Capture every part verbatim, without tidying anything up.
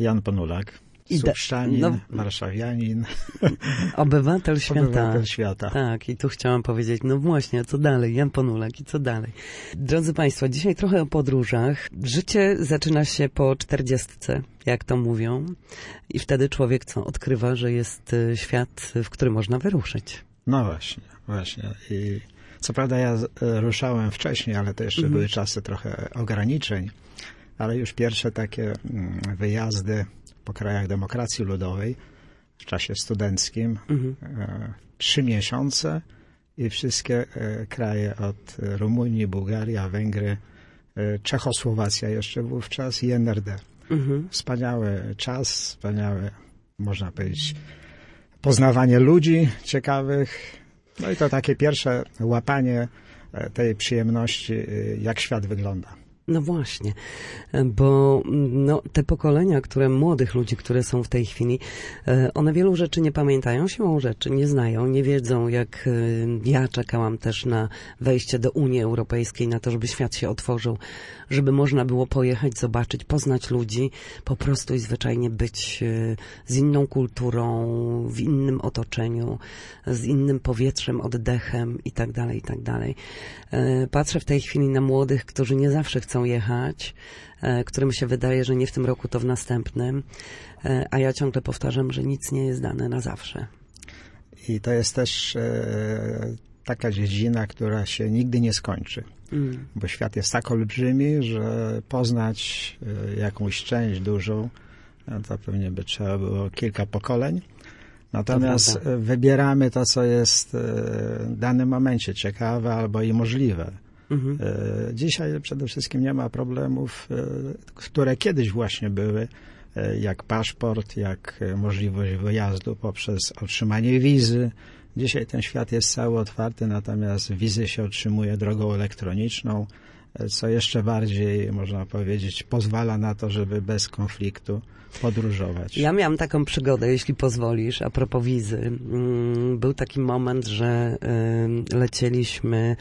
Jan Ponulak. Subszczanin, no, warszawianin. Obywatel świata. Obywatel świata. Tak, i tu chciałam powiedzieć, no właśnie, co dalej? Jan Ponulak i co dalej? Drodzy Państwo, dzisiaj trochę o podróżach. Życie zaczyna się po czterdziestce, jak to mówią. I wtedy człowiek co? Odkrywa, że jest świat, w który można wyruszyć. No właśnie, właśnie. I co prawda ja ruszałem wcześniej, ale to jeszcze mhm. były czasy trochę ograniczeń. Ale już pierwsze takie wyjazdy po krajach demokracji ludowej w czasie studenckim. Mhm. E, trzy miesiące i wszystkie e, kraje od Rumunii, Bułgaria, Węgry, e, Czechosłowacja jeszcze wówczas i N R D. Mhm. Wspaniały czas, wspaniałe, można powiedzieć, poznawanie ludzi ciekawych. No i to takie pierwsze łapanie tej przyjemności, jak świat wygląda. No właśnie, bo no, te pokolenia, które młodych ludzi, które są w tej chwili, one wielu rzeczy nie pamiętają, siłą rzeczy nie znają, nie wiedzą, jak ja czekałam też na wejście do Unii Europejskiej, na to, żeby świat się otworzył, żeby można było pojechać, zobaczyć, poznać ludzi, po prostu i zwyczajnie być z inną kulturą, w innym otoczeniu, z innym powietrzem, oddechem i tak dalej, i tak dalej. Patrzę w tej chwili na młodych, którzy nie zawsze chcą jechać, którym się wydaje, że nie w tym roku, to w następnym, a ja ciągle powtarzam, że nic nie jest dane na zawsze. I to jest też e, taka dziedzina, która się nigdy nie skończy, mm. bo świat jest tak olbrzymi, że poznać e, jakąś część dużą, to pewnie by trzeba było kilka pokoleń. Natomiast wybieramy to, co jest w danym momencie ciekawe albo i możliwe. Mhm. Dzisiaj przede wszystkim nie ma problemów, które kiedyś właśnie były, jak paszport, jak możliwość wyjazdu poprzez otrzymanie wizy. Dzisiaj ten świat jest cały otwarty, natomiast wizy się otrzymuje drogą elektroniczną, co jeszcze bardziej, można powiedzieć, pozwala na to, żeby bez konfliktu podróżować. Ja miałam taką przygodę, jeśli pozwolisz, a propos wizy. Był taki moment, że lecieliśmy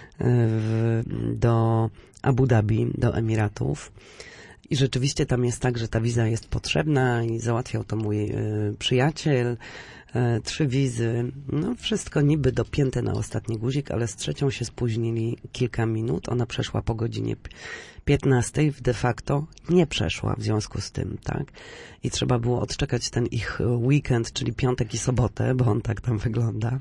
do Abu Dhabi, do Emiratów i rzeczywiście tam jest tak, że ta wiza jest potrzebna i załatwiał to mój przyjaciel. Trzy wizy, no wszystko niby dopięte na ostatni guzik, ale z trzecią się spóźnili kilka minut. Ona przeszła po godzinie piętnastej, de facto nie przeszła w związku z tym, tak? I trzeba było odczekać ten ich weekend, czyli piątek i sobotę, bo on tak tam wygląda.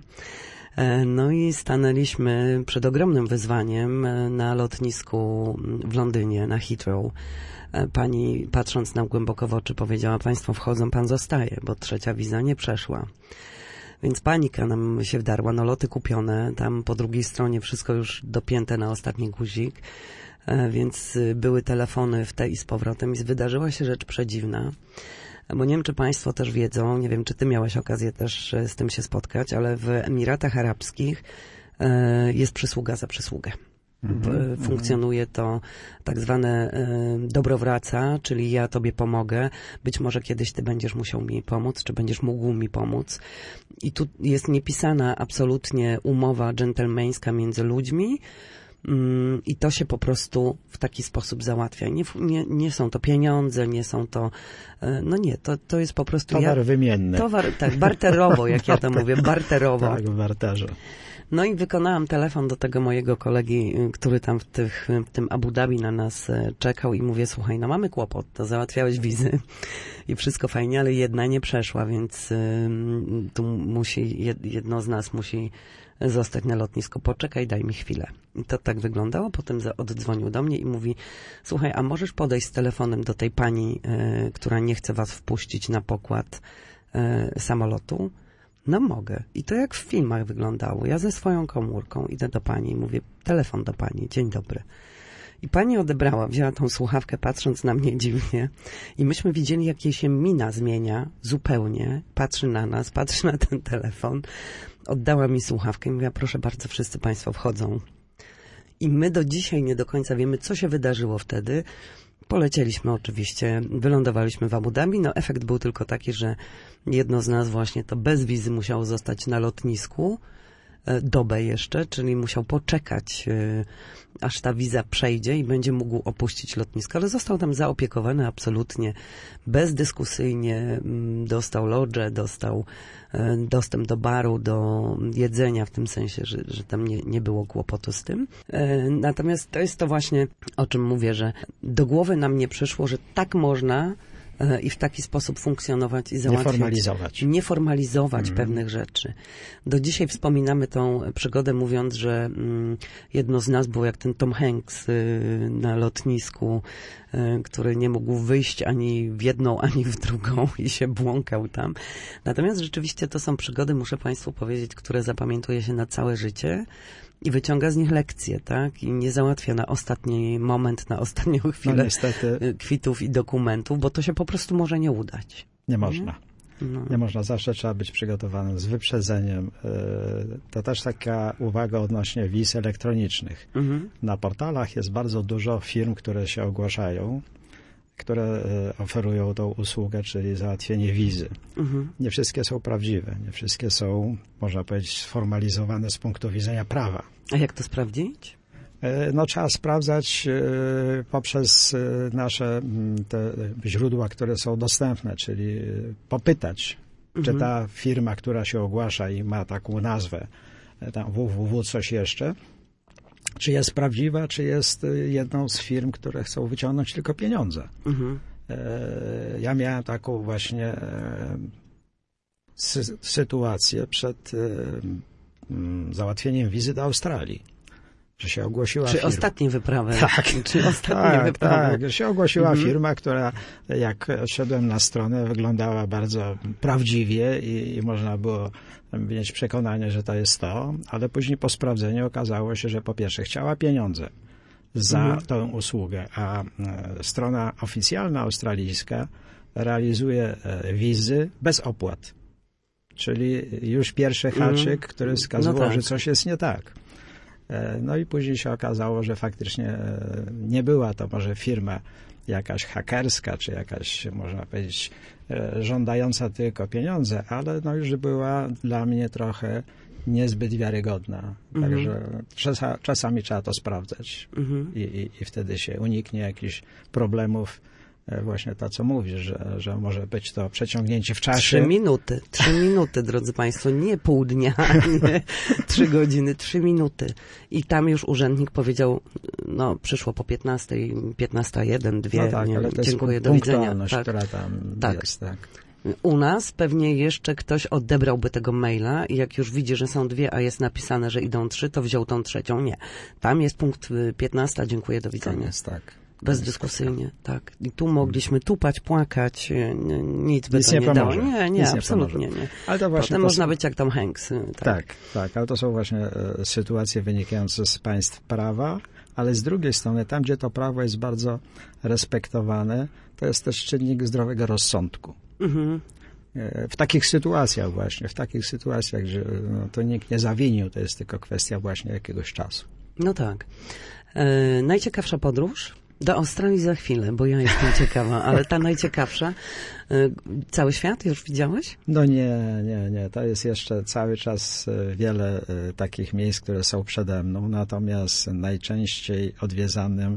No i stanęliśmy przed ogromnym wyzwaniem na lotnisku w Londynie, na Heathrow. Pani, patrząc nam głęboko w oczy, powiedziała: państwo wchodzą, pan zostaje, bo trzecia wiza nie przeszła. Więc panika nam się wdarła, no loty kupione, tam po drugiej stronie wszystko już dopięte na ostatni guzik, więc były telefony w te i z powrotem i wydarzyła się rzecz przedziwna. Bo nie wiem, czy państwo też wiedzą, nie wiem, czy ty miałeś okazję też z tym się spotkać, ale w Emiratach Arabskich jest przysługa za przysługę. Mm-hmm. Funkcjonuje to tak zwane y, dobrowraca, czyli ja tobie pomogę, być może kiedyś ty będziesz musiał mi pomóc, czy będziesz mógł mi pomóc. I tu jest niepisana absolutnie umowa dżentelmeńska między ludźmi, mm, i to się po prostu w taki sposób załatwia. Nie, nie, nie są to pieniądze, nie są to, y, no nie, to, to jest po prostu... Towar ja, wymienny. Towar, tak, barterowo, jak ja to mówię, barterowo. Tak, w barterze. No i wykonałam telefon do tego mojego kolegi, który tam w, tych, w tym Abu Dhabi na nas czekał i mówię: słuchaj, no mamy kłopot, to załatwiałeś wizy i wszystko fajnie, ale jedna nie przeszła, więc y, tu musi, jedno z nas musi zostać na lotnisku. Poczekaj, daj mi chwilę. I to tak wyglądało. Potem oddzwonił do mnie i mówi: słuchaj, a możesz podejść z telefonem do tej pani, y, która nie chce was wpuścić na pokład y, samolotu? No mogę. I to jak w filmach wyglądało. Ja ze swoją komórką idę do pani i mówię: telefon do pani, dzień dobry. I pani odebrała, wzięła tą słuchawkę, patrząc na mnie dziwnie, i myśmy widzieli, jak jej się mina zmienia zupełnie. Patrzy na nas, patrzy na ten telefon. Oddała mi słuchawkę i mówiła: proszę bardzo, wszyscy państwo wchodzą. I my do dzisiaj nie do końca wiemy, co się wydarzyło wtedy. Polecieliśmy oczywiście, wylądowaliśmy w Abu Dhabi. No efekt był tylko taki, że jedno z nas właśnie to bez wizy musiało zostać na lotnisku, dobę jeszcze, czyli musiał poczekać, aż ta wiza przejdzie i będzie mógł opuścić lotnisko, ale został tam zaopiekowany absolutnie, bezdyskusyjnie, dostał lodże, dostał dostęp do baru, do jedzenia, w tym sensie, że, że tam nie, nie było kłopotu z tym. Natomiast to jest to właśnie, o czym mówię, że do głowy nam nie przyszło, że tak można i w taki sposób funkcjonować i załatwiać. Nie formalizować. Nie formalizować mm. pewnych rzeczy. Do dzisiaj wspominamy tą przygodę, mówiąc, że mm, jedno z nas było jak ten Tom Hanks y, na lotnisku, y, który nie mógł wyjść ani w jedną, ani w drugą i się błąkał tam. Natomiast rzeczywiście to są przygody, muszę Państwu powiedzieć, które zapamiętuje się na całe życie. I wyciąga z nich lekcje, tak? I nie załatwia na ostatni moment, na ostatnią chwilę no, niestety, kwitów i dokumentów, bo to się po prostu może nie udać. Nie można. No. Nie można. Zawsze trzeba być przygotowanym z wyprzedzeniem. To też taka uwaga odnośnie wiz elektronicznych. Mhm. Na portalach jest bardzo dużo firm, które się ogłaszają, które oferują tą usługę, czyli załatwienie wizy. Mhm. Nie wszystkie są prawdziwe, nie wszystkie są, można powiedzieć, sformalizowane z punktu widzenia prawa. A jak to sprawdzić? No, trzeba sprawdzać poprzez nasze te źródła, które są dostępne, czyli popytać, mhm. czy ta firma, która się ogłasza i ma taką nazwę, tam www coś jeszcze, czy jest prawdziwa, czy jest jedną z firm, które chcą wyciągnąć tylko pieniądze. Mhm. Ja miałem taką właśnie sy- sytuację przed załatwieniem wizy do Australii, że się ogłosiła Czy firma. ostatnie wyprawy? Tak, Czy ostatnie tak, wyprawy? tak, że się ogłosiła mhm. firma, która jak szedłem na stronę, wyglądała bardzo prawdziwie i, i można było mieć przekonanie, że to jest to, ale później po sprawdzeniu okazało się, że po pierwsze chciała pieniądze za mhm. tę usługę, a strona oficjalna australijska realizuje wizy bez opłat. Czyli już pierwszy haczyk, mhm. który wskazywał, no tak. że coś jest nie tak. No i później się okazało, że faktycznie nie była to może firma jakaś hakerska, czy jakaś, można powiedzieć, żądająca tylko pieniądze, ale no już była dla mnie trochę niezbyt wiarygodna. Mhm. Także czasa, czasami trzeba to sprawdzać mhm. I, i, i wtedy się uniknie jakichś problemów. Właśnie to, co mówisz, że, że może być to przeciągnięcie w czasie. Trzy minuty, trzy minuty, drodzy Państwo, nie pół dnia, nie trzy godziny, trzy minuty. I tam już urzędnik powiedział, no przyszło po piętnastej, piętnasta jeden, dwie, no tak, nie, ale to dziękuję, jest do widzenia. Tak, która tam tak. jest, tak. U nas pewnie jeszcze ktoś odebrałby tego maila i jak już widzi, że są dwie, a jest napisane, że idą trzy, to wziął tą trzecią. Nie. Tam jest punkt piętnasta, dziękuję, do widzenia. Tam jest, tak. Bezdyskusyjnie, tak. I tu mogliśmy tupać, płakać, nic by nic to nie, nie pomoże. dało. Nie, nie, nic absolutnie nie. nie. Ale to właśnie Potem to można są... być jak Tom Hanks. Tak. tak, tak, ale to są właśnie e, sytuacje wynikające z państw prawa, ale z drugiej strony, tam gdzie to prawo jest bardzo respektowane, to jest też czynnik zdrowego rozsądku. Mhm. E, w takich sytuacjach właśnie, w takich sytuacjach, że no, to nikt nie zawinił, to jest tylko kwestia właśnie jakiegoś czasu. No tak. E, najciekawsza podróż? Do Australii za chwilę, bo ja jestem ciekawa, ale ta najciekawsza, cały świat już widziałeś? No nie, nie, nie. To jest jeszcze cały czas wiele takich miejsc, które są przede mną, natomiast najczęściej odwiedzanym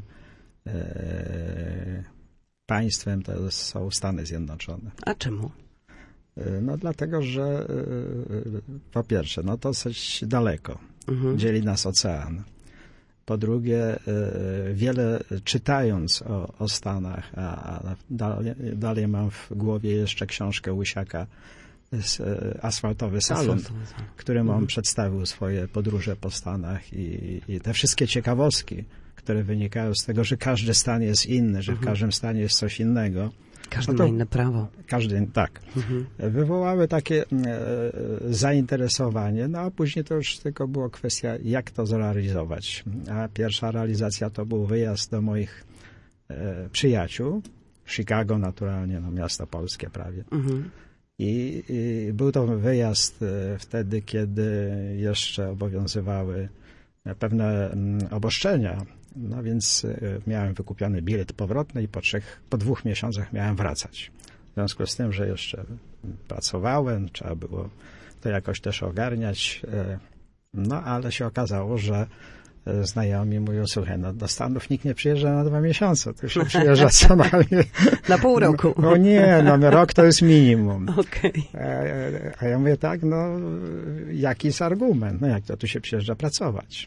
e, państwem to są Stany Zjednoczone. A czemu? No dlatego, że e, po pierwsze, no to dosyć daleko. Mhm. Dzieli nas ocean. Po drugie, wiele czytając o, o Stanach, a dalej, dalej mam w głowie jeszcze książkę Łysiaka Asfaltowy Salon, którym on mhm. przedstawił swoje podróże po Stanach i, i te wszystkie ciekawostki, które wynikają z tego, że każdy stan jest inny, że mhm. w każdym stanie jest coś innego. Każdy no ma inne prawo. Każdy, tak. Mhm. Wywołały takie e, zainteresowanie, no a później to już tylko była kwestia, jak to zrealizować. A pierwsza realizacja to był wyjazd do moich e, przyjaciół. Chicago naturalnie, no miasto polskie prawie. Mhm. I, I był to wyjazd e, wtedy, kiedy jeszcze obowiązywały pewne m, obostrzenia. No więc y, miałem wykupiony bilet powrotny i po trzech, po dwóch miesiącach miałem wracać. W związku z tym, że jeszcze pracowałem, trzeba było to jakoś też ogarniać. Y, No ale się okazało, że znajomi mówią, słuchaj, no do Stanów nikt nie przyjeżdża na dwa miesiące, to się przyjeżdża co najmniej... Na pół roku. No, no nie, no, no rok to jest minimum. Okay. A, a ja mówię tak, no jaki jest argument? No jak to tu się przyjeżdża pracować?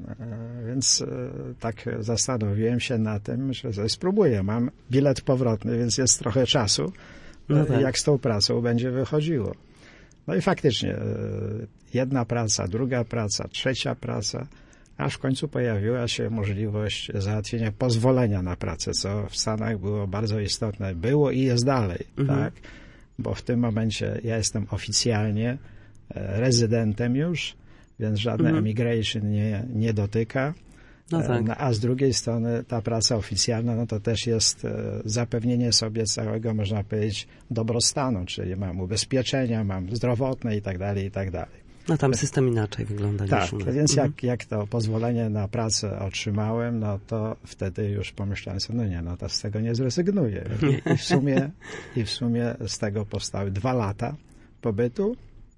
Więc tak zastanowiłem się na tym, że spróbuję. Mam bilet powrotny, więc jest trochę czasu, no tak. Jak z tą pracą będzie wychodziło. No i faktycznie jedna praca, druga praca, trzecia praca, aż w końcu pojawiła się możliwość załatwienia pozwolenia na pracę, co w Stanach było bardzo istotne. Było i jest dalej, mhm. tak? Bo w tym momencie ja jestem oficjalnie rezydentem już, więc żadne mhm. immigration nie, nie dotyka. No tak. No, a z drugiej strony ta praca oficjalna, no to też jest zapewnienie sobie całego, można powiedzieć, dobrostanu, czyli mam ubezpieczenia, mam zdrowotne i tak dalej, i tak dalej. No tam system inaczej wygląda tak, niż u nas. Więc mhm. jak, jak to pozwolenie na pracę otrzymałem, no to wtedy już pomyślałem sobie, no nie, no to z tego nie zrezygnuję. I, i, w sumie, I w sumie z tego powstały dwa lata pobytu,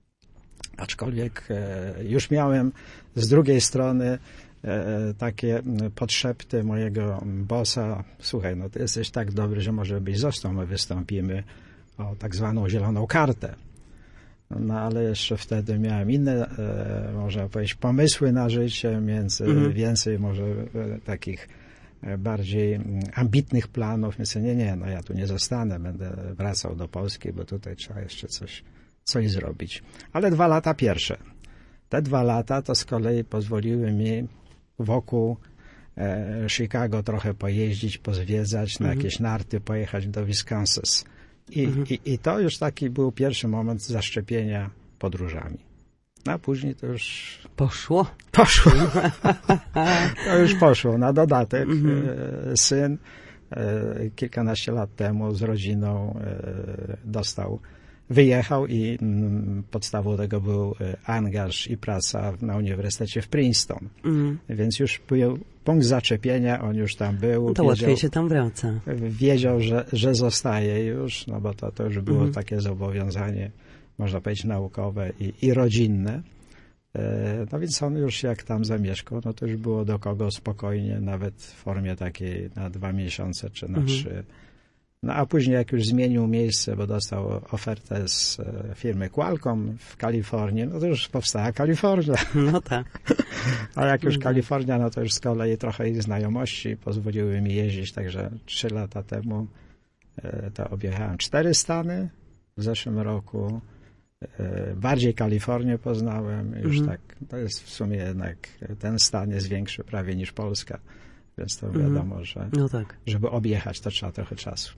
aczkolwiek e, już miałem z drugiej strony e, takie podszepty mojego bossa, słuchaj, no ty jesteś tak dobry, że może byś został, my wystąpimy o tak zwaną zieloną kartę. No ale jeszcze wtedy miałem inne, e, można powiedzieć, pomysły na życie, między, mhm. więcej może e, takich e, bardziej ambitnych planów. Myślę, nie, nie, no ja tu nie zostanę, będę wracał do Polski, bo tutaj trzeba jeszcze coś, coś zrobić. Ale dwa lata pierwsze. Te dwa lata to z kolei pozwoliły mi wokół e, Chicago trochę pojeździć, pozwiedzać, mhm. na jakieś narty pojechać do Wisconsin. I, mhm. i, I to już taki był pierwszy moment zaszczepienia podróżami. No, a później to już... Poszło? Poszło. To już poszło. Na dodatek mhm. syn kilkanaście lat temu z rodziną dostał, wyjechał i podstawą tego był angaż i praca na Uniwersytecie w Princeton. Mhm. Więc już był punkt zaczepienia, on już tam był. No to wiedział, łatwiej się tam wraca. Wiedział, że, że zostaje już, no bo to, to już było mhm. takie zobowiązanie, można powiedzieć, naukowe i, i rodzinne. No więc on już jak tam zamieszkał, no to już było do kogo spokojnie, nawet w formie takiej na dwa miesiące czy na mhm. trzy. No a później jak już zmienił miejsce, bo dostał ofertę z firmy Qualcomm w Kalifornii, no to już powstała Kalifornia. No tak. A jak już Kalifornia, no to już z kolei trochę ich znajomości pozwoliły mi jeździć, także trzy lata temu to objechałem cztery Stany. W zeszłym roku bardziej Kalifornię poznałem. Już mhm. tak, to jest w sumie jednak, ten stan jest większy prawie niż Polska, więc to wiadomo, mhm. że no tak. żeby objechać, to trzeba trochę czasu.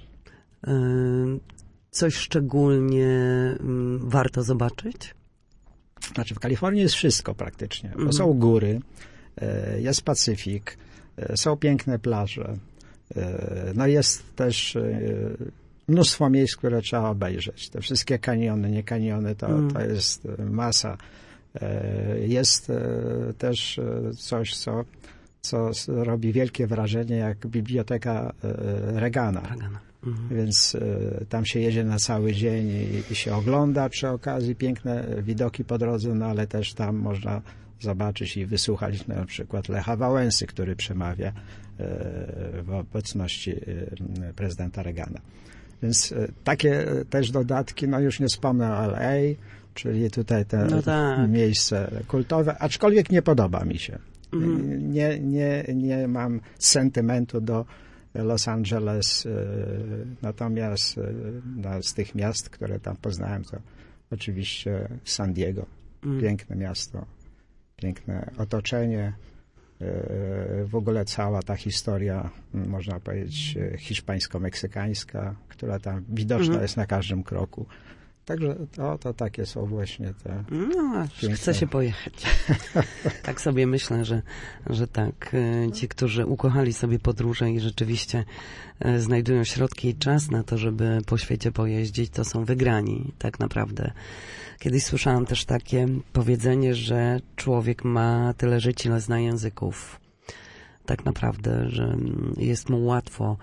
Coś szczególnie warto zobaczyć? Znaczy w Kalifornii jest wszystko praktycznie. Bo mhm. są góry, jest Pacyfik, są piękne plaże, no jest też mnóstwo miejsc, które trzeba obejrzeć. Te wszystkie kaniony, nie kaniony, to, mm. to jest masa. Jest też coś, co, co robi wielkie wrażenie, jak biblioteka Reagana. Reagana. Mhm. Więc tam się jedzie na cały dzień i, i się ogląda przy okazji piękne widoki po drodze, no ale też tam można zobaczyć i wysłuchać na przykład Lecha Wałęsy, który przemawia w obecności prezydenta Reagana. Więc takie też dodatki, no już nie wspomnę o L A, czyli tutaj te no tak. miejsce kultowe, aczkolwiek nie podoba mi się. Mhm. Nie, nie, nie mam sentymentu do Los Angeles, natomiast no, z tych miast, które tam poznałem, to oczywiście San Diego. Mhm. Piękne miasto, piękne otoczenie. W ogóle cała ta historia, można powiedzieć, hiszpańsko-meksykańska, która tam widoczna mhm. jest na każdym kroku. Także to, to takie są właśnie te... No, piękne... chce się pojechać. Tak sobie myślę, że, że tak. Ci, którzy ukochali sobie podróże i rzeczywiście znajdują środki i czas na to, żeby po świecie pojeździć, to są wygrani tak naprawdę. Kiedyś słyszałam też takie powiedzenie, że człowiek ma tyle żyć, ile zna języków. Tak naprawdę, że jest mu łatwo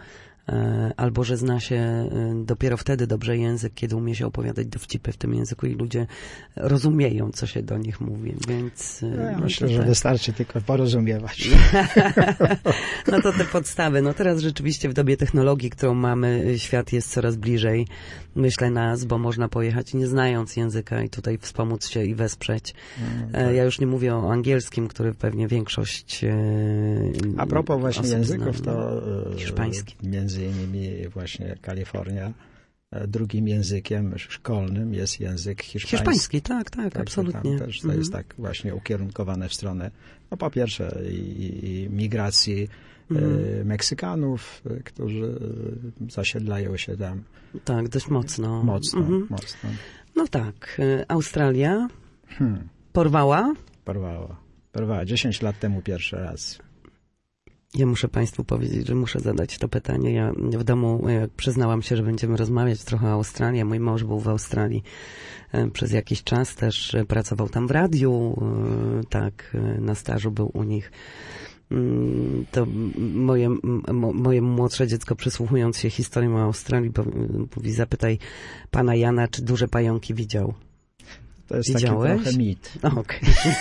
albo że zna się dopiero wtedy dobrze język, kiedy umie się opowiadać dowcipy w tym języku i ludzie rozumieją, co się do nich mówi, więc... No ja no myślę, to że tak. wystarczy tylko porozumiewać. No to te podstawy. No teraz rzeczywiście w dobie technologii, którą mamy, świat jest coraz bliżej, myślę, nas, bo można pojechać nie znając języka i tutaj wspomóc się i wesprzeć. No, tak. Ja już nie mówię o angielskim, który pewnie większość A propos właśnie języków, zna, to hiszpański. Między innymi właśnie Kalifornia drugim językiem szkolnym jest język hiszpański. Hiszpański, tak, tak, tak absolutnie. Tam też to mhm. jest tak właśnie ukierunkowane w stronę, no po pierwsze i, i migracji mhm. e, Meksykanów, którzy zasiedlają się tam. Tak, dość mocno. Mocno, mhm. mocno. No tak, Australia Hmm. porwała? Porwała. Porwała. dziesięć lat temu pierwszy raz. Ja muszę Państwu powiedzieć, że muszę zadać to pytanie. Ja w domu jak przyznałam się, że będziemy rozmawiać trochę o Australii. Mój mąż był w Australii przez jakiś czas, też pracował tam w radiu, tak, na stażu był u nich. To moje, moje młodsze dziecko, przysłuchując się historią o Australii, mówi, zapytaj pana Jana, czy duże pająki widział. To jest Widziałeś? taki trochę mit. Okay.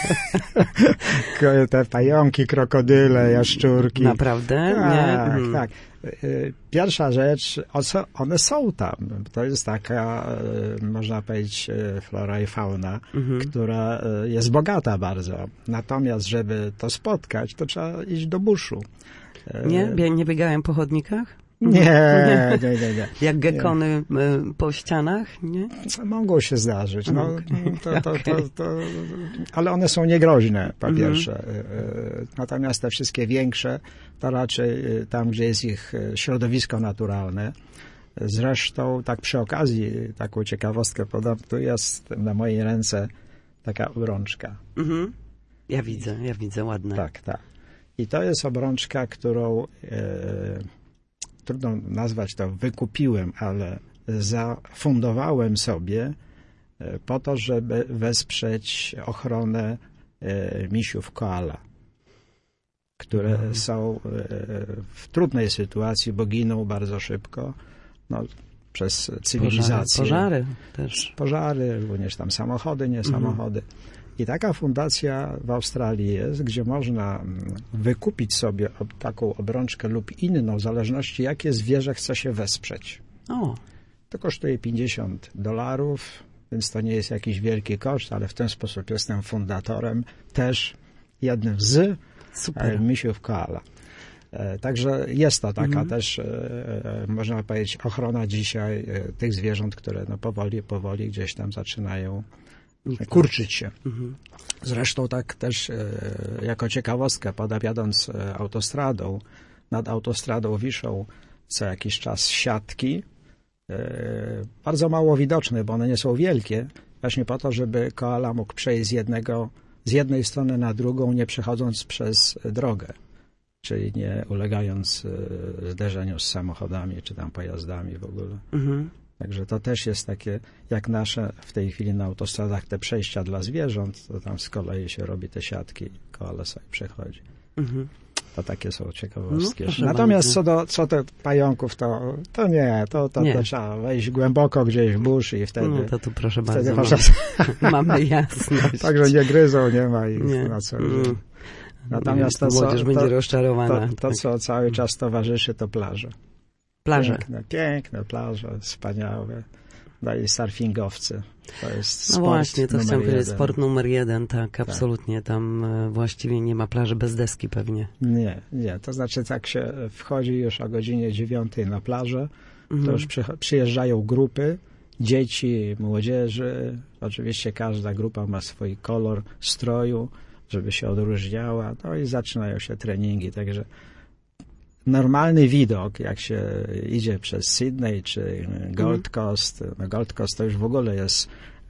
Te pająki, krokodyle, jaszczurki. Naprawdę? Tak, nie? tak. Pierwsza rzecz, one są tam. To jest taka, można powiedzieć, flora i fauna, mhm. która jest bogata bardzo. Natomiast, żeby to spotkać, to trzeba iść do buszu. Nie? Nie biegałem po chodnikach? Nie, nie, nie, nie. Jak gekony nie. po ścianach, nie? Mogą się zdarzyć, no, to, to, to, to, ale one są niegroźne, po pierwsze. Natomiast te wszystkie większe, to raczej tam, gdzie jest ich środowisko naturalne. Zresztą, tak przy okazji, taką ciekawostkę podam, tu jest na mojej ręce taka obrączka. Mhm. Ja widzę, ja widzę, ładne. Tak, tak. I to jest obrączka, którą... E, trudno nazwać to wykupiłem, ale zafundowałem sobie po to, żeby wesprzeć ochronę misiów koala, które mhm. są w trudnej sytuacji, bo giną bardzo szybko no, przez cywilizację. Pożary, pożary też. Pożary, również tam samochody, nie samochody. Mhm. I taka fundacja w Australii jest, gdzie można wykupić sobie taką obrączkę lub inną, w zależności jakie zwierzę chce się wesprzeć. O. To kosztuje pięćdziesiąt dolarów, więc to nie jest jakiś wielki koszt, ale w ten sposób jestem fundatorem też jednym z Super. misiów koala. Także jest to taka mhm. też, można powiedzieć, ochrona dzisiaj tych zwierząt, które no powoli, powoli gdzieś tam zaczynają kurczyć się. Mhm. Zresztą tak też e, jako ciekawostkę, podjadąc e, autostradą, nad autostradą wiszą co jakiś czas siatki, e, bardzo mało widoczne, bo one nie są wielkie, właśnie po to, żeby koala mógł przejść z jednego, z jednej strony na drugą, nie przechodząc przez drogę, czyli nie ulegając e, zderzeniu z samochodami, czy tam pojazdami w ogóle. Mhm. Także to też jest takie, jak nasze w tej chwili na autostradach te przejścia dla zwierząt, to tam z kolei się robi te siatki, koala sobie przechodzi. Mhm. To takie są ciekawostki. No, natomiast co do, co do pająków, to, to nie, to, to, nie. to trzeba wejść głęboko gdzieś w burz i wtedy... No to tu proszę wtedy bardzo, mamy, mamy jasność. Także nie gryzą, nie ma ich nie. na co mm. Natomiast to, młodzież co, będzie to, rozczarowana. To, to tak. co cały czas towarzyszy, to plaże. Plaże. Piękne, piękne plaże, wspaniałe. No i surfingowcy. To jest no sport właśnie, to numer chciałem powiedzieć, jeden. sport numer jeden, tak, absolutnie. Tam właściwie nie ma plaży bez deski pewnie. Nie, nie. To znaczy, tak się wchodzi już o godzinie dziewiątej na plażę, mhm. to już przy, przyjeżdżają grupy dzieci, młodzieży. Oczywiście każda grupa ma swój kolor stroju, żeby się odróżniała. No i zaczynają się treningi, także normalny widok, jak się idzie przez Sydney czy Gold Coast. No Gold Coast to już w ogóle jest,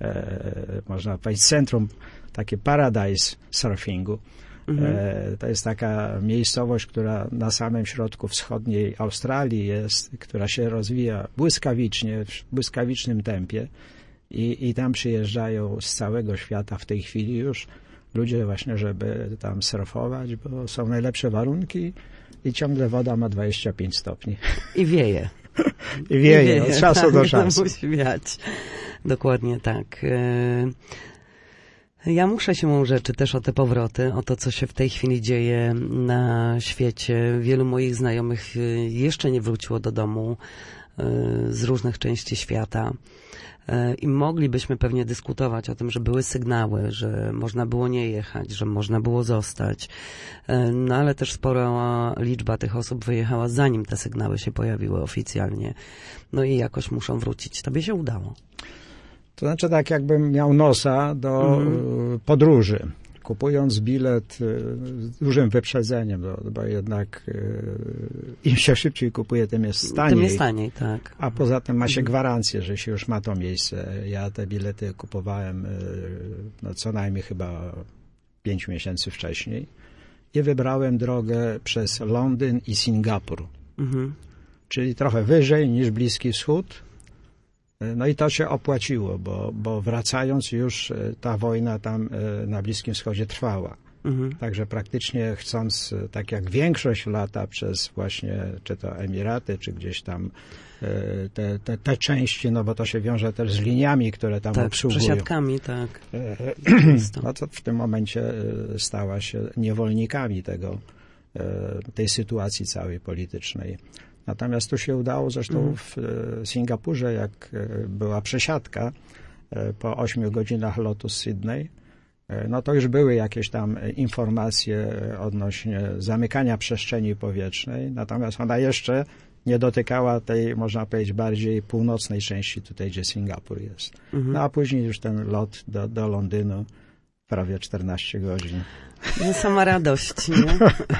e, można powiedzieć, centrum, takie paradise surfingu. Mhm. E, to jest taka miejscowość, która na samym środku wschodniej Australii jest, która się rozwija błyskawicznie, w błyskawicznym tempie i, i tam przyjeżdżają z całego świata w tej chwili już ludzie właśnie, żeby tam surfować, bo są najlepsze warunki i ciągle woda ma dwadzieścia pięć stopni. I wieje. I wieje, I wieje od czasu tak, do czasu. Musi wiać. Dokładnie tak. Ja muszę się rzeczy też o te powroty, o to, co się w tej chwili dzieje na świecie. Wielu moich znajomych jeszcze nie wróciło do domu z różnych części świata. I moglibyśmy pewnie dyskutować o tym, że były sygnały, że można było nie jechać, że można było zostać. No ale też spora liczba tych osób wyjechała, zanim te sygnały się pojawiły oficjalnie. No i jakoś muszą wrócić. Tobie się udało. To znaczy tak, jakbym miał nosa do mm. podróży, kupując bilet z dużym wyprzedzeniem, bo, bo jednak im się szybciej kupuje, tym jest taniej. Tym jest taniej, tak. A poza tym ma się gwarancję, że się już ma to miejsce. Ja te bilety kupowałem no, co najmniej chyba pięć miesięcy wcześniej i wybrałem drogę przez Londyn i Singapur. Mhm. Czyli trochę wyżej niż Bliski Wschód. No i to się opłaciło, bo, bo wracając już ta wojna tam na Bliskim Wschodzie trwała. Mhm. Także praktycznie chcąc, tak jak większość lata przez właśnie, czy to Emiraty, czy gdzieś tam te, te, te części, no bo to się wiąże też z liniami, które tam tak, obsługują. Tak, z przesiadkami, tak. No to w tym momencie stała się niewolnikami tego, tej sytuacji całej politycznej. Natomiast tu się udało, zresztą w Singapurze, jak była przesiadka po ośmiu godzinach lotu z Sydney, no to już były jakieś tam informacje odnośnie zamykania przestrzeni powietrznej, natomiast ona jeszcze nie dotykała tej, można powiedzieć, bardziej północnej części tutaj, gdzie Singapur jest. Mhm. No a później już ten lot do, do Londynu, prawie czternaście godzin. No sama radość, nie?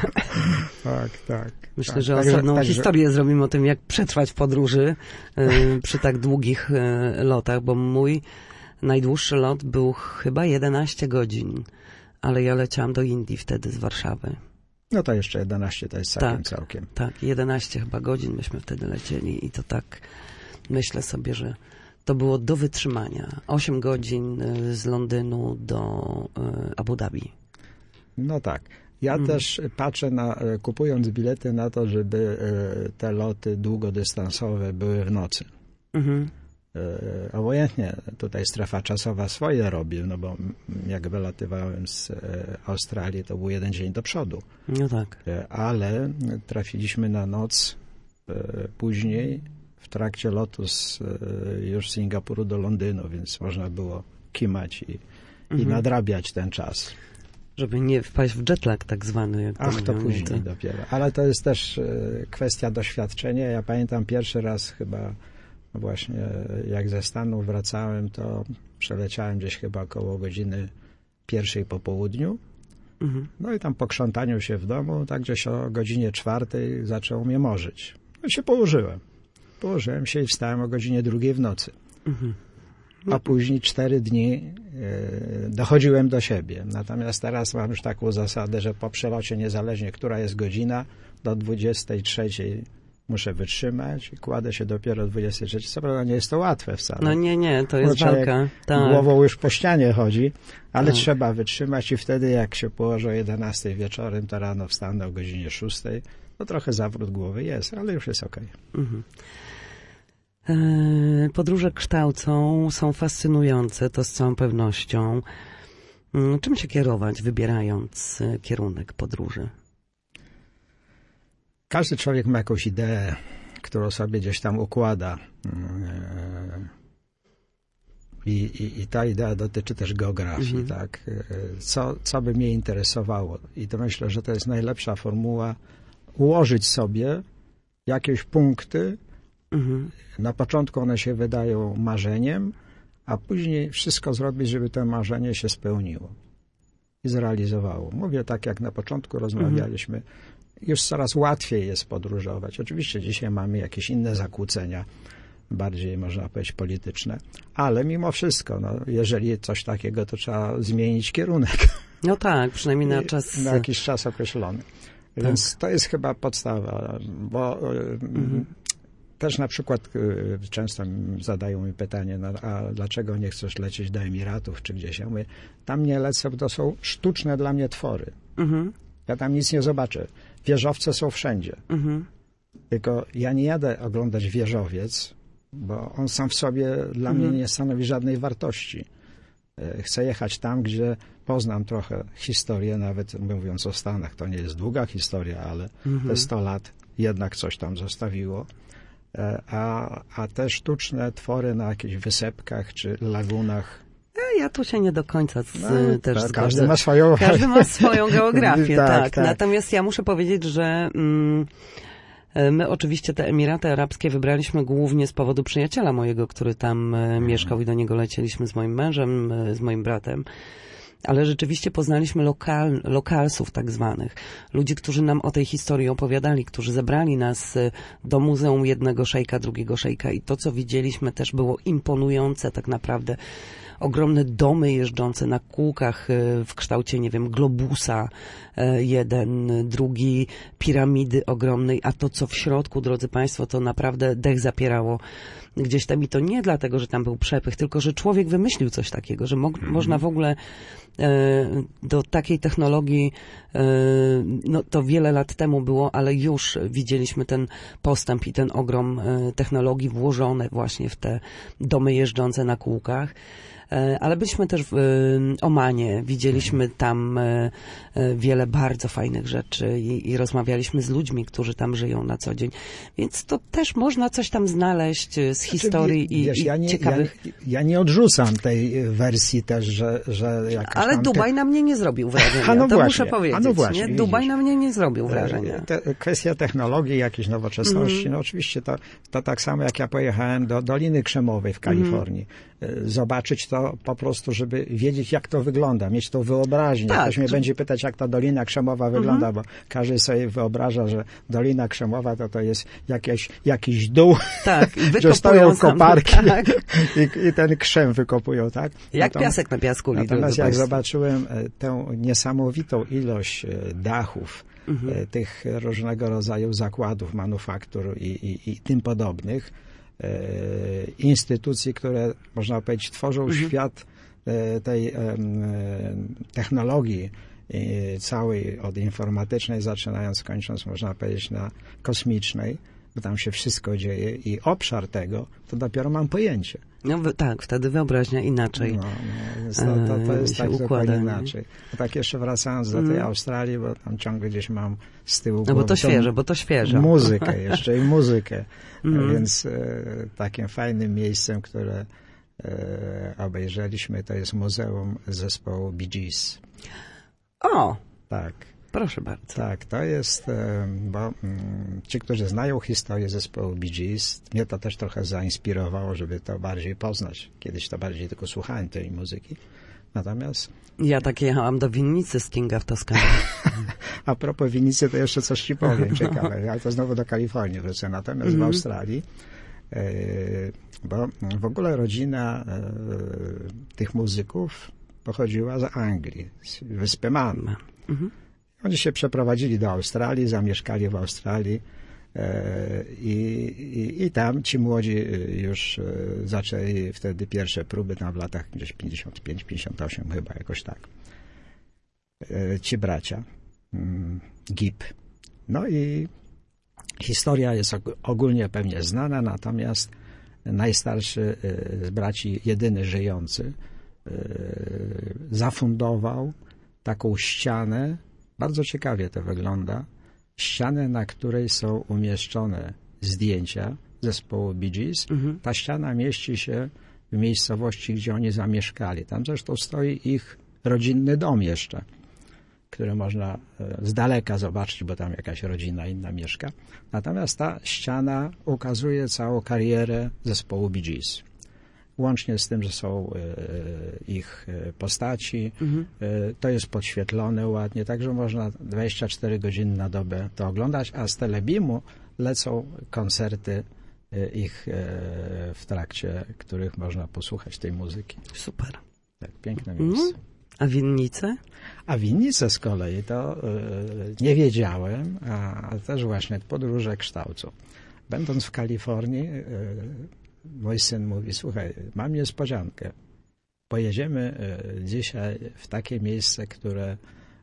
tak, tak. Myślę, tak, że tak, osobną tak, historię że... zrobimy o tym, jak przetrwać w podróży y, przy tak długich y, lotach, bo mój najdłuższy lot był chyba jedenaście godzin, ale ja leciałam do Indii wtedy z Warszawy. No to jeszcze jedenaście to jest całkiem, tak, całkiem. Tak, jedenaście chyba godzin myśmy wtedy lecieli i to tak myślę sobie, że to było do wytrzymania. osiem godzin z Londynu do y, Abu Dhabi. No tak. Ja mm. też patrzę, na, kupując bilety, na to, żeby te loty długodystansowe były w nocy. Mm-hmm. Obojętnie tutaj strefa czasowa swoje robi, no bo jak wylatywałem z Australii, to był jeden dzień do przodu. No tak. Ale trafiliśmy na noc później w trakcie lotu z już z Singapuru do Londynu, więc można było kimać i, mm-hmm. i nadrabiać ten czas. Żeby nie wpaść w jetlag tak zwany. Jak Ach, to mówią, później to... dopiero. Ale to jest też kwestia doświadczenia. Ja pamiętam pierwszy raz chyba właśnie jak ze Stanów wracałem, to przeleciałem gdzieś chyba około godziny pierwszej po południu. Mhm. No i tam po krzątaniu się w domu, tak gdzieś o godzinie czwartej zaczęło mnie morzyć. No i się położyłem. Położyłem się i wstałem o godzinie drugiej w nocy. Mhm. A później cztery dni y, dochodziłem do siebie. Natomiast teraz mam już taką zasadę, że po przelocie, niezależnie która jest godzina, do dwudziestej trzeciej muszę wytrzymać i kładę się dopiero o dwudziestej trzeciej. Co prawda nie jest to łatwe wcale. No nie, nie, to jest walka. Tak. Głową już po ścianie chodzi, ale tak. Trzeba wytrzymać i wtedy jak się położę o jedenastej wieczorem, to rano wstanę o godzinie szóstej. No trochę zawrót głowy jest, ale już jest okej. Mhm. Podróże kształcą, są fascynujące, to z całą pewnością. Czym się kierować, wybierając kierunek podróży? Każdy człowiek ma jakąś ideę, którą sobie gdzieś tam układa. I, i, i ta idea dotyczy też geografii, mhm. tak? Co, co by mnie interesowało? I to myślę, że to jest najlepsza formuła, ułożyć sobie jakieś punkty. Mhm. Na początku one się wydają marzeniem, a później wszystko zrobić, żeby to marzenie się spełniło i zrealizowało. Mówię tak, jak na początku rozmawialiśmy. Mhm. Już coraz łatwiej jest podróżować. Oczywiście dzisiaj mamy jakieś inne zakłócenia, bardziej można powiedzieć polityczne, ale mimo wszystko, no, jeżeli coś takiego, to trzeba zmienić kierunek. No tak, przynajmniej na czas... Na jakiś czas określony. Tak. Więc to jest chyba podstawa, bo mhm. też na przykład często zadają mi pytanie, no, a dlaczego nie chcesz lecieć do Emiratów czy gdzieś? Ja mówię, tam nie lecę, bo to są sztuczne dla mnie twory. Mhm. Ja tam nic nie zobaczę. Wieżowce są wszędzie. Mhm. Tylko ja nie jadę oglądać wieżowiec, bo on sam w sobie dla mhm. mnie nie stanowi żadnej wartości. Chcę jechać tam, gdzie poznam trochę historię, nawet mówiąc o Stanach. To nie jest długa historia, ale mhm. te sto lat jednak coś tam zostawiło. A, a te sztuczne twory na jakichś wysepkach czy lagunach. Ja tu się nie do końca z, no, też tak, zgodzę. Każdy ma swoją... Każdy ma swoją geografię, tak, tak, tak. Natomiast ja muszę powiedzieć, że mm, my oczywiście te Emiraty Arabskie wybraliśmy głównie z powodu przyjaciela mojego, który tam hmm. mieszkał i do niego lecieliśmy z moim mężem, z moim bratem. Ale rzeczywiście poznaliśmy lokal, lokalsów tak zwanych. Ludzi, którzy nam o tej historii opowiadali, którzy zabrali nas do muzeum jednego szejka, drugiego szejka i to, co widzieliśmy, też było imponujące tak naprawdę. Ogromne domy jeżdżące na kółkach w kształcie, nie wiem, globusa, jeden, drugi, piramidy ogromnej, a to, co w środku, drodzy Państwo, to naprawdę dech zapierało gdzieś tam i to nie dlatego, że tam był przepych, tylko, że człowiek wymyślił coś takiego, że mo- mm. można w ogóle e, do takiej technologii, e, no to wiele lat temu było, ale już widzieliśmy ten postęp i ten ogrom e, technologii włożone właśnie w te domy jeżdżące na kółkach. Ale byliśmy też w Omanie, widzieliśmy tam wiele bardzo fajnych rzeczy i, i rozmawialiśmy z ludźmi, którzy tam żyją na co dzień. Więc to też można coś tam znaleźć z historii znaczy, wiesz, i, i ja nie, ciekawych... Ja, ja nie odrzucam tej wersji też, że, że jakaś Ale tam Dubaj te... na mnie nie zrobił wrażenia, a no to właśnie, muszę powiedzieć. A no właśnie, nie? Dubaj na mnie nie zrobił wrażenia. Te, kwestia technologii, jakiejś nowoczesności, mm. no oczywiście to, to tak samo jak ja pojechałem do Doliny Krzemowej w Kalifornii. Mm. Zobaczyć to po prostu, żeby wiedzieć, jak to wygląda, mieć tą wyobraźnię. Tak. Ktoś mnie to... będzie pytać, jak ta Dolina Krzemowa wygląda, mhm. bo każdy sobie wyobraża, że Dolina Krzemowa to, to jest jakieś, jakiś dół, tak, że stoją koparki tak. i, i ten krzem wykopują, tak? Jak natomiast, piasek na piasku. Natomiast jak zobaczyłem tę niesamowitą ilość dachów, mhm. tych różnego rodzaju zakładów, manufaktur i, i, i tym podobnych, instytucji, które, można powiedzieć, tworzą mhm. świat tej technologii całej, od informatycznej zaczynając, kończąc, można powiedzieć, na kosmicznej, bo tam się wszystko dzieje i obszar tego, to dopiero mam pojęcie. No tak, wtedy wyobraźnia inaczej. No, no, to, to, to jest tak zupełnie inaczej. A tak jeszcze wracając do tej mm. Australii, bo tam ciągle gdzieś mam z tyłu głowy. No bo to świeże, bo to świeże. Muzykę jeszcze i muzykę. Mm. Więc e, takim fajnym miejscem, które e, obejrzeliśmy, to jest Muzeum Zespołu Bee Gees. O! Tak. Proszę bardzo. Tak, to jest, bo ci, którzy znają historię zespołu Bee Gees, mnie to też trochę zainspirowało, żeby to bardziej poznać. Kiedyś to bardziej tylko słuchałem tej muzyki. Natomiast... Ja tak jechałam do winnicy z Kinga w Toskanii. A propos winnicy, to jeszcze coś ci powiem ciekawe, ale to znowu do Kalifornii wrócę. Natomiast mm-hmm. w Australii, bo w ogóle rodzina tych muzyków pochodziła z Anglii, z wyspy Man. Mm-hmm. Oni się przeprowadzili do Australii, zamieszkali w Australii e, i, i, i tam ci młodzi już e, zaczęli wtedy pierwsze próby, tam w latach gdzieś pięćdziesiąt pięć pięćdziesiąt osiem chyba, jakoś tak. E, ci bracia, mm, Gibb. No i historia jest ogólnie pewnie znana, natomiast najstarszy z braci, jedyny żyjący, e, zafundował taką ścianę. Bardzo ciekawie to wygląda. Ścianę, na której są umieszczone zdjęcia zespołu Bee Gees. Mhm. Ta ściana mieści się w miejscowości, gdzie oni zamieszkali. Tam zresztą stoi ich rodzinny dom jeszcze, który można z daleka zobaczyć, bo tam jakaś rodzina inna mieszka. Natomiast ta ściana ukazuje całą karierę zespołu Bee Gees. Łącznie z tym, że są ich postaci. Mhm. To jest podświetlone ładnie, także można dwadzieścia cztery godziny na dobę to oglądać, a z Telebeamu lecą koncerty ich w trakcie, których można posłuchać tej muzyki. Super. Tak, piękne miejsce. Mhm. A winnice? A winnice z kolei to nie wiedziałem, a też właśnie podróże kształcą. Będąc w Kalifornii, mój syn mówi, słuchaj, mam niespodziankę. Pojedziemy dzisiaj w takie miejsce, które,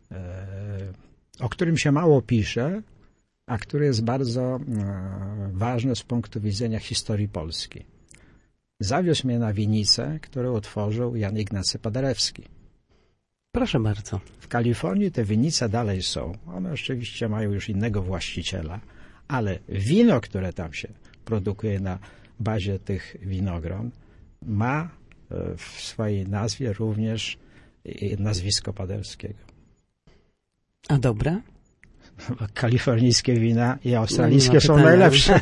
o którym się mało pisze, a które jest bardzo ważne z punktu widzenia historii Polski. Zawiózł mnie na winnicę, którą otworzył Jan Ignacy Paderewski. Proszę bardzo. W Kalifornii te winnice dalej są. One oczywiście mają już innego właściciela, ale wino, które tam się produkuje na bazie tych winogron, ma w swojej nazwie również nazwisko Paderewskiego. A dobre? Kalifornijskie wina i australijskie no są najlepsze.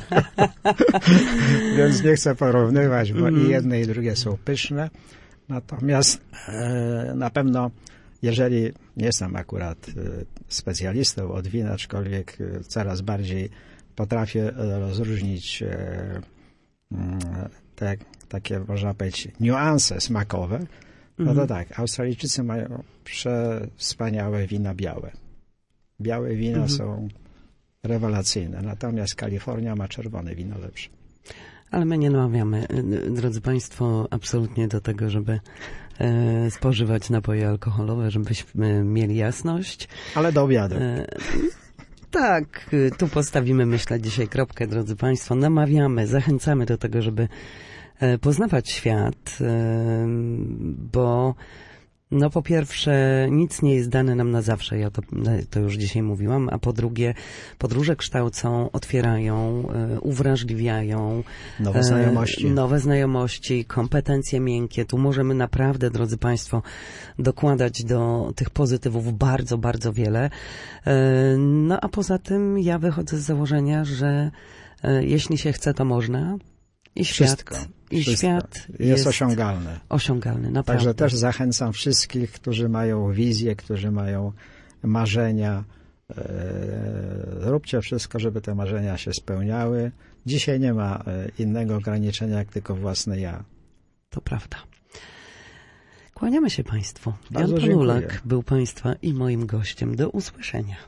Więc nie chcę porównywać, bo mm. i jedne i drugie są pyszne. Natomiast e, na pewno, jeżeli nie jestem akurat e, specjalistą od wina, aczkolwiek e, coraz bardziej potrafię rozróżnić e, te, takie, można powiedzieć, niuanse smakowe, no to tak, Australijczycy mają przewspaniałe wina białe. Białe wina mhm. są rewelacyjne, natomiast Kalifornia ma czerwone wino lepsze. Ale my nie namawiamy, drodzy Państwo, absolutnie do tego, żeby e, spożywać napoje alkoholowe, żebyśmy mieli jasność. Ale do obiadu. E, tak, tu postawimy, myślę, dzisiaj kropkę, drodzy Państwo. Namawiamy, zachęcamy do tego, żeby e, poznawać świat, e, bo no po pierwsze, nic nie jest dane nam na zawsze, ja to, to już dzisiaj mówiłam, a po drugie, podróże kształcą, otwierają, e, uwrażliwiają. Nowe znajomości. E, nowe znajomości, kompetencje miękkie. Tu możemy naprawdę, drodzy Państwo, dokładać do tych pozytywów bardzo, bardzo wiele. E, no a poza tym ja wychodzę z założenia, że e, jeśli się chce, to można. I świat, wszystko, i wszystko świat jest, jest osiągalne. Osiągalny, naprawdę. Także też zachęcam wszystkich, którzy mają wizję, którzy mają marzenia. E, róbcie wszystko, żeby te marzenia się spełniały. Dzisiaj nie ma innego ograniczenia, jak tylko własne ja. To prawda. Kłaniamy się Państwu. Bardzo Jan Panulak był Państwa i moim gościem. Do usłyszenia.